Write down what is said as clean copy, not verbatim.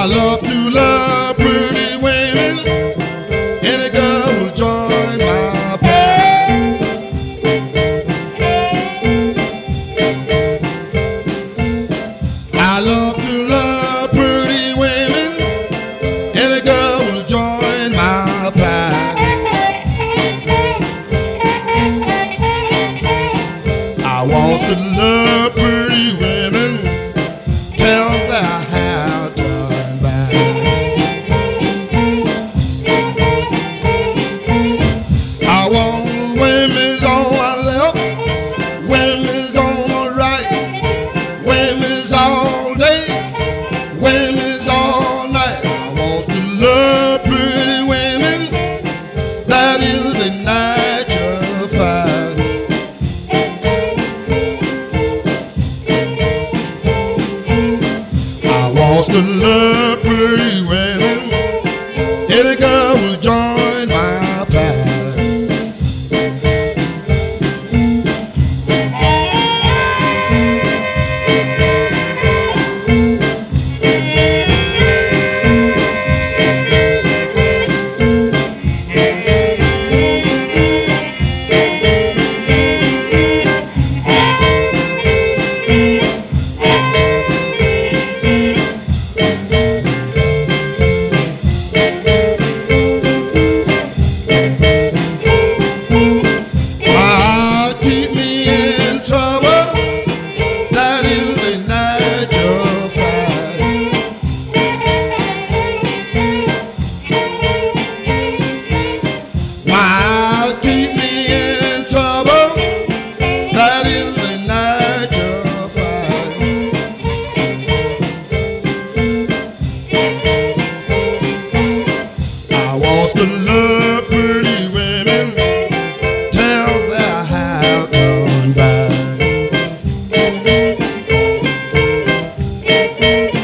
I love to love pretty women. Any girl will join my pack. I love to love pretty women. Any girl will join my pack. I want to love pretty women till their hair turn back. I want women's on my left, women's on my right, women's all day, women's all night. I want to love pretty women. That is a natural fact. I want to love pretty women. Any girl will join my pack. Might keep me in trouble. That is a natural fact. I want to love pretty women till their hair turn back.